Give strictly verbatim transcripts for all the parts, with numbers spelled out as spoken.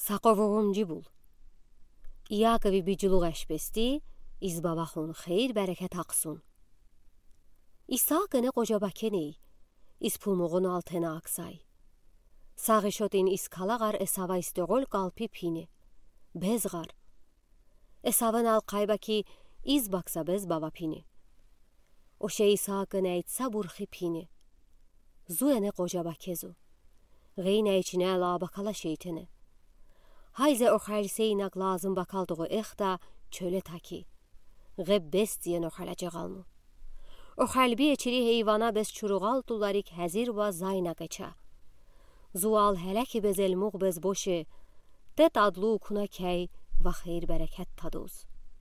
Սակովողումջի բուլ Իակովի բիջլուղ էշպեստի իզբավախուն խեյր բերեկետ հaqsun Իսակը նե qoջաբակեն էի Իս փուլմողոն ալթենա ակսայ Սաղեշոտին իս կալաղար էսավա իստողոլ կալպի պինե Բեզղար Էսավան ալ կայբակի իզ բաքսաբեզ բավա պինե Օշե Իսակը նայցա բուրխի պինե Զու ենե qoջաբակեզու Ղեյն այչինե ալա աբակալա şeytene Hayze oxalseynak lazım bakaldığı exta çöle taki. Ğeb best diyen oxalacağalmı. Oxalbi eçiri heyvana bes çuruğal tularik hazir va zayna geça. Zual helaki bezelmuğ bez boşe. Tet adlu kuna key va xeyr bereket taduz.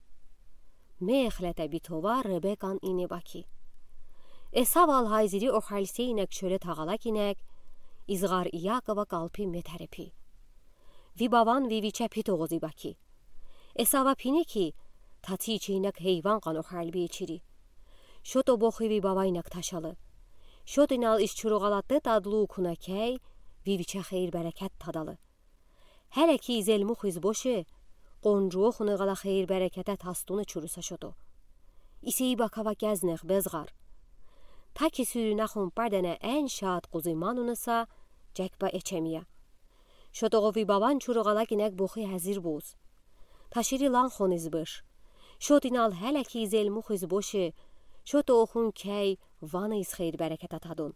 Mexlete bitova Rebekan ine baki. Esaval hayziri oxalseynak çöle tağalakinek. İzgar İyakova kalpi meterepi. Վիբավան վիվիչա պիտողոզի բակի Էսավա պինեքի թացի չինակ հեյվան կանող հալբի էչիրի Շոտո բոխի վիբավայնակ թաշալը Շոտինալ իս չուրողալատե տադլու կունակյայ վիվիչա խեյր բերեկət թադալը Հելեքի իզելմուխ իզ բոշե Qoncuo խունեղալա խեյր բերեկետə թաստունը չուրուսա շոտո Իսեի բակավա կեզնեղ բեզղար Թակի սյուրինախուն պարդենə ən շատ quziman ունսա Ջəkbə eçemiya Շոտողովի բավան չուրողալակ ինեք բոխի հազիր բոզ Թաշիրի լան խոնիզ բշ Շոտինալ հելեքի իզելմուխ իզ բոշե Շոտո օխուն կյայ վանը իզ խեյր բերեկետա թադուն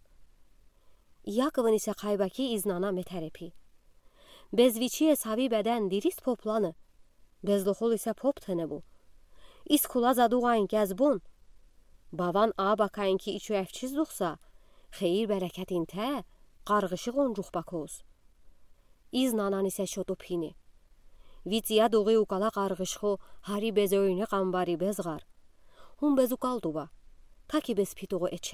Իակովն իսա խայբակի իզնանա մետերեպի Բեզվիչի ես հավի բեդեն դիրիստ պոպլանը Բեզլոխոլ իսա պոպ թենեբու Իս կուլա զադուղային կեզբուն Բավան աբակայինքի իչու əfçiz դուխսա Խեյր բերեկետին թե Qarğışı qoncuq bakos İz nanan ise şoto pini. Vitiya doğu ukala qarğışxo hari bezoyne qambari bezğar. Hun bezu qalduva. Taki bez pitoğu eçe.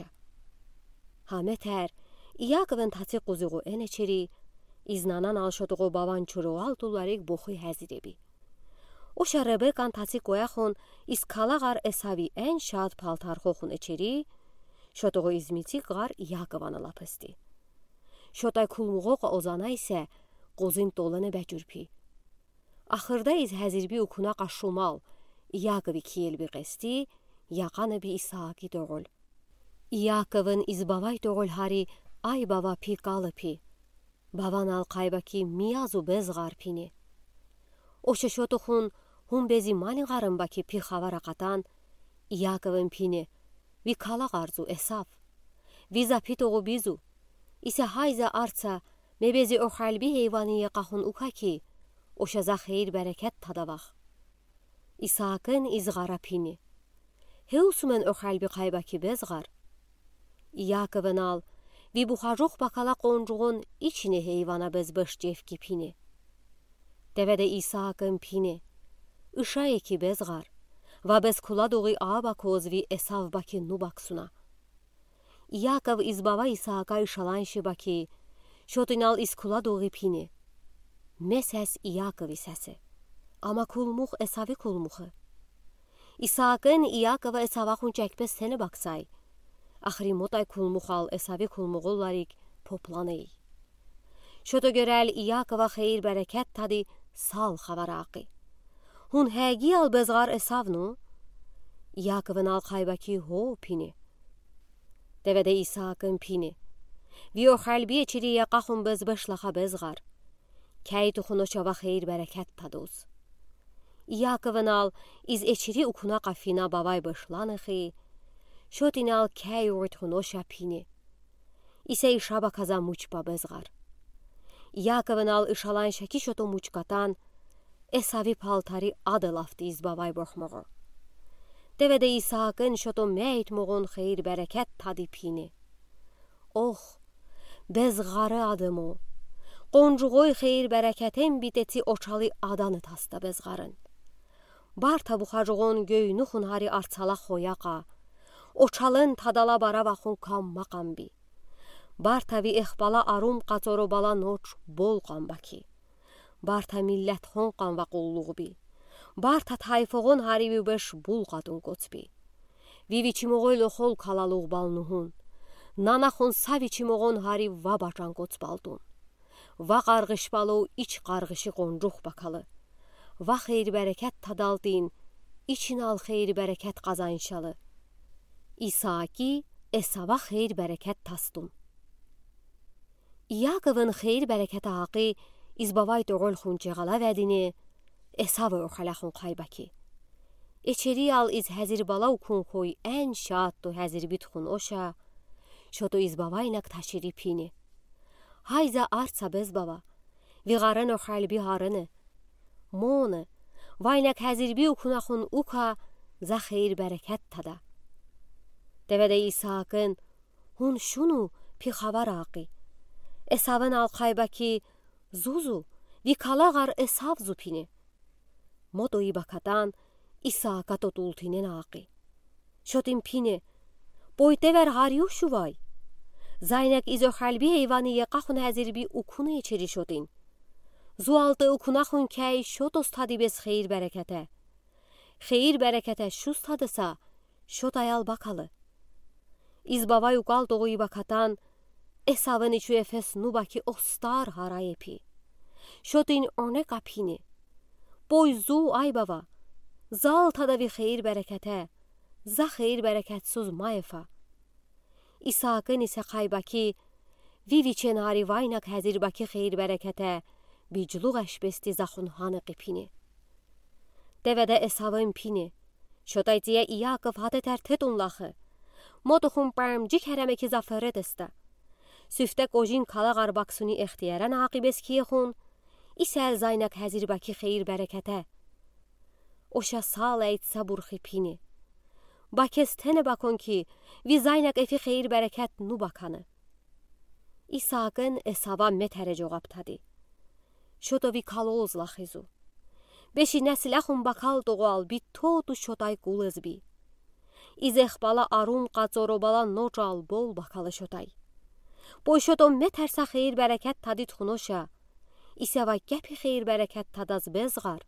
Hameter İyakovın tatsi quzuğu eneçeri. İz nanan al şotoğu bavan çuru altularik boxu hazirebi. Oşa Rebekan tatsi qoyaxon iz kalağar esavi en şad paltar xoxun eçeri. Şotoğu izmiti qar İyakovana lapesti. Şotay kulmuğu ozana ise Qozin dolane bəcürpi. Axırda iz həzirbi ukuna qaşumal, İyakovi kiyelbi qesti, yaqanı bi İsaaki doğul. İyakovun izbavay doğul hari ay bava pi qalıpi. Bavan al qaybaki miyazu bezğar pini. Oşe şotuxun hun bezi mani qarımbaki pi xavara qatan, İyakovun pini, vi qala qarzu esaf, vi zapitoğu bizu, ise hayza artsa, Mebezi oxalbi heyvaniye qahun ukaki, oşaza xeyr bereket tadavaq. İsakın izğara pini. Heusumen oxalbi qaybaki bezğar. İyakovın al, vi buxaruq bakala qoncuğun içini heyvana bezbış cefki pini. Devede İsakın pini. Işa eki bezğar. Va bez kula doğu abakoz vi esav baki nubaksuna. İyakov izbava İsaka işalanşı baki, Şotinal iz kula doğu pini. Me ses İyakovi sesi. Ama kulmuq esavi kulmuxu. İsakın İyakova esavaxun çəkbəz seni baksay. Axri motay kulmuxal esavi kulmuğullarik poplanay. Şoto görəl İyakova xeyr bereket tadi sal xavaraqi. Hun həgi al bezğar esavnu. İyakovun al qaybaki ho pini. Devede İsakın pini. Vi oxalbi eçiri yaqaxun bezbışlaxa bezğar. Kəy tuxunoşava xeyr bereket taduz. İyakovun al iz eçiri ukuna qafina bavay bışlanıxi. Şotin al kəy uğutxunoşa pini. İse işaba kaza muçba bezğar. İyakovun al işalan şaki şoto muçkatan. Esavi paltari adı lafti iz bavay boxmoğu. Devede İsakın şoto meyt moğun xeyr bereket tadi pini. Oh! Bezğarı adımı. Qoncuğoy xeyr bərəkətin biteti oçalı adanı tasta bezğarın. Barta buxacuğun göynuxun hari artsala xoyaqa. Oçalın tadala bara vaxun kamma qambi. Bartavi exbala arum qacoru bala noç bol qambaki. Barta millət xon qanva qolluğu bi. Barta tayfoğun hari bibeş bul qadun qoçbi. Viviçimoğoy loxol kalaluğ balnuhun. Nanaxun saviçimoğon hari vabacan qoç baldun. va qarğışbalı iç qarğışı qoncuq bakalı. Va xeyir bərəkət tadaldin, için al xeyir bərəkət qazanşalı. İsaki Esava xeyir bərəkət tastun. İyakovun xeyir bərəkət ağı izbavay doğul xunçeğala vədini, Esava oxalaxun qaybaki. Eçeri al iz həzir bala ukun koy ən şaddu həzir bitxun oşa, şodu izbavaynak taşiri pini. Hayza artsa bez baba, viğaran oxalbi harını, monu, vaynak həzir bi ukunaxun uka, za xeyir bərəkət tada. Devede İshak'ın, hun şunu pi xavar aği. Esavın al qaybaki, zuzu, vi kalagar Esav zupini. Modoyi bakatan, İshak'a totultinin aği. Şotin pini, boytever hariyo şuvay. Zaynek izo xalbi heyvani yeqaxun həzir bi ukunu içeri şotin. Zualtı ukunaxun kəy şotos tadı bez xeyir bərəkətə. Xeyir bərəkətə şuz tadısa, şot ayal bakalı. İzbavay uqal doğuyu bakatan, Esavın içu efes nubaki ostar harayepi. Şotin örnek apini. Boyzu ay baba, zal tada vi xeyir bərəkətə, za xeyir bərəkətsuz mayefa. İshak'ın ise qaybaki, vivi çenari vaynak həzir baki xeyir bərəkətə, bicluq əşbesti zaxun hanı qipini. Devede Esavın pini, şodaydiye İyakov hadə tərtet unlaxı. Moduxun bərmcik hərəməki zafəret està. Süftə qojin qalağar baksuni extiyərən aqibes kiyexun, isəl zaynak həzir baki xeyir bərəkətə. Oşa sal eyd saburxi pini. Bakes tene bakon ki, vi zaynak efi xeyir bərəkət nu bakanı. İshak'ın Esava metərə cogab tadı. Şodo vi kaloz laxizu. Beşi nəsiləxun bakal doğal bi todu şotay qulız bi. İzəxbala arun qazorobala nocal bol bakalı şotay. Boy şodo metərsə xeyir bərəkət tadı txunoşa. İsava gəpi xeyir bərəkət tadaz bezğar.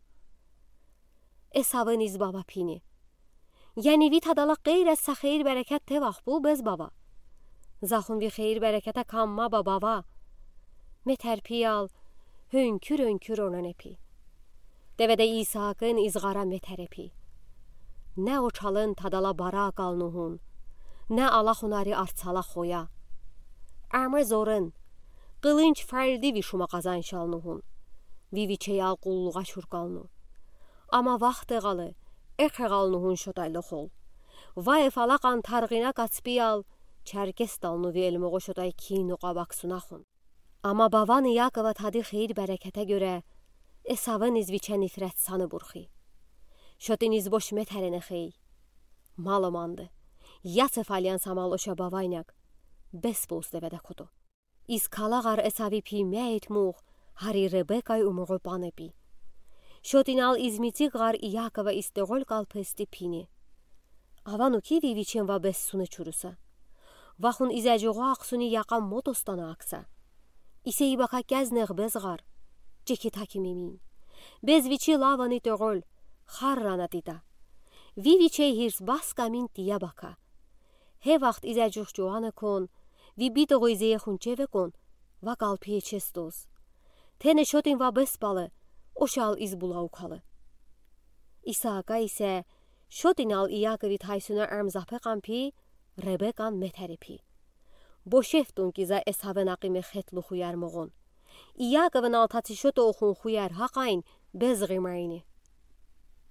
Esavın izbaba pini. Yani vi tadala qeyrəsə xeyir bərəkət tevax bul bez baba. Zaxun vi xeyir bərəkətə kanma babava. Metər piyal, hönkür hönkür onan epi. Devede İshak'ın izğara metər epi. Nə o çalın tadala bara qalnuhun, nə ala xunari artsala xoya. Əmr zorun, qılınç fərdi vi şuma qazanşalnuhun, vi vi çeyal qulluğa şurqalnu. Ama vaxt eğalı, eqeğalnuhun şodaylı xol. Vay falaqan tarğina qatsbiyal, çərkes dalnu vi elmoğu şoday kinu qabaqsunaxun. Ama bavan İyakova tadı xeyir bərəkətə görə, Esavın izviçə nifrət sanı burxi. Şotin izboş metərənə xey. Malımandı. Yasef alyan samaloşa bavaynak. Besbos devede kudu. İz kalağar Esavi pi meyt muğ, hari Rebekay umuğu banebi. Şotin al izmiti gar İyakova isteğol kalpesti pini. Avanu ki viviçen va bessunu çurusa. Vaxun izəcuğu aqsuni yaqa motostana aksa. İseyi baka gəznəq bezğar. Ceki takimimin. Bezviçi lavani doğol. Xarrana dida. Viviçe hirs baskamin diya baka. He vaxt izəcuğ joanı kon. Vi bidoğu izeye xunçeve kon. Va qalpiye çestos. Tene şotin va besbalı. Oşal izbula ukalı. İshak'a ise şotin al İyakovit haysuna ermzapı qampi. Rebekan meterepi. Boşeftun giza Esavın aqime xetlu xuyar moğun. İyakovun altatı şoto oxun xuyar haqayn bezğimayni.